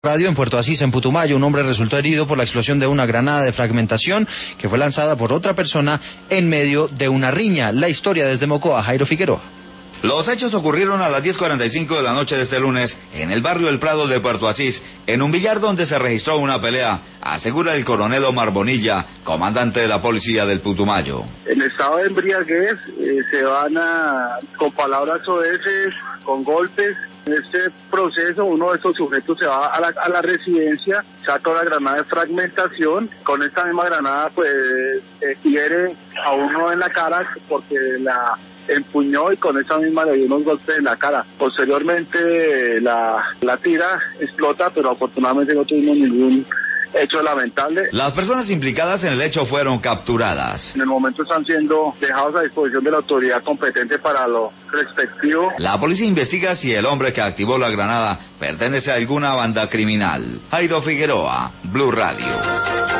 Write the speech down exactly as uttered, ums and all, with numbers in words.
Radio en Puerto Asís, en Putumayo, un hombre resultó herido por la explosión de una granada de fragmentación que fue lanzada por otra persona en medio de una riña. La historia desde Mocoa, Jairo Figueroa. Los hechos ocurrieron a las diez cuarenta y cinco de la noche de este lunes en el barrio El Prado de Puerto Asís, en un billar donde se registró una pelea, asegura el coronel Omar Bonilla, comandante de la policía del Putumayo. En estado de embriaguez eh, se van a, con palabras soeces, con golpes. En este proceso uno de estos sujetos se va a la, a la residencia, saca una granada de fragmentación, con esta misma granada pues eh, hiere a uno en la cara porque la empuñó y con esa misma le dio unos golpes en la cara. Posteriormente la, la tira explota, pero afortunadamente no tuvimos ningún hecho lamentable. Las personas implicadas en el hecho fueron capturadas. En el momento están siendo dejados a disposición de la autoridad competente para lo respectivo. La policía investiga si el hombre que activó la granada pertenece a alguna banda criminal. Jairo Figueroa, Blue Radio.